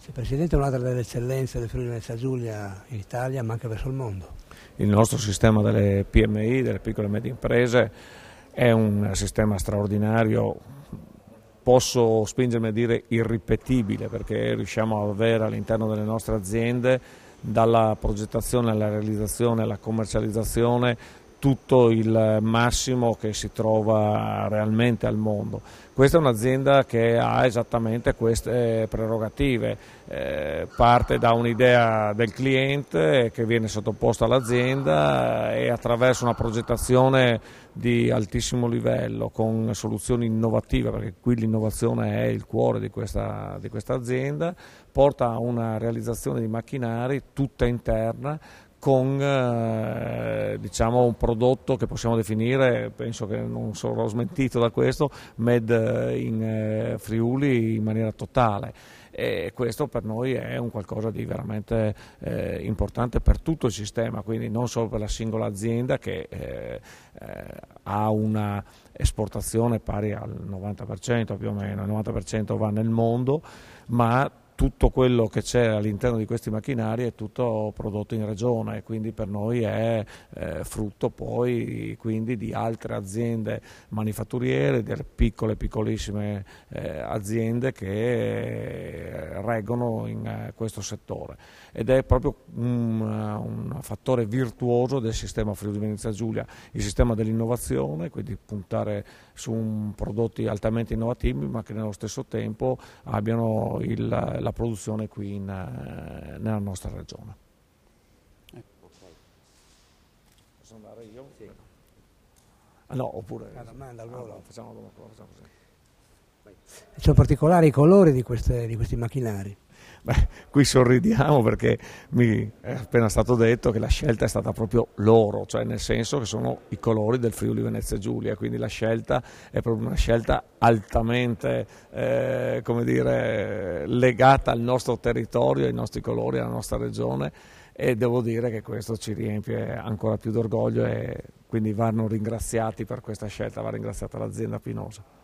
Sì, Presidente, è un'altra delle eccellenze del Friuli Venezia Giulia in Italia, ma anche verso il mondo. Il nostro sistema delle PMI, delle piccole e medie imprese, è un sistema straordinario, posso spingermi a dire irripetibile, perché riusciamo ad avere all'interno delle nostre aziende, dalla progettazione alla realizzazione alla commercializzazione, tutto il massimo che si trova realmente al mondo. Questa è un'azienda che ha esattamente queste prerogative, parte da un'idea del cliente che viene sottoposta all'azienda e attraverso una progettazione di altissimo livello con soluzioni innovative, perché qui l'innovazione è il cuore di questa azienda, porta a una realizzazione di macchinari tutta interna, con diciamo un prodotto che possiamo definire, penso che non sarò smentito da questo, made in Friuli in maniera totale. E questo per noi è un qualcosa di veramente importante per tutto il sistema, quindi non solo per la singola azienda che ha una esportazione pari al 90% più o meno, il 90% va nel mondo, ma tutto quello che c'è all'interno di questi macchinari è tutto prodotto in regione e quindi per noi è frutto poi quindi di altre aziende manifatturiere, delle piccolissime aziende che reggono in questo settore, ed è proprio un fattore virtuoso del sistema Friuli Venezia Giulia, il sistema dell'innovazione, quindi puntare su prodotti altamente innovativi ma che nello stesso tempo abbiano la produzione qui nella nostra regione. Posso andare io? Sì. No, oppure La domanda al volo. Facciamo così. Sono particolari i colori di questi macchinari. Beh, qui sorridiamo perché mi è appena stato detto che la scelta è stata proprio loro, cioè nel senso che sono i colori del Friuli Venezia Giulia, quindi la scelta è proprio una scelta altamente come dire, legata al nostro territorio, ai nostri colori, alla nostra regione, e devo dire che questo ci riempie ancora più d'orgoglio e quindi vanno ringraziati per questa scelta, va ringraziata l'azienda Pinosa.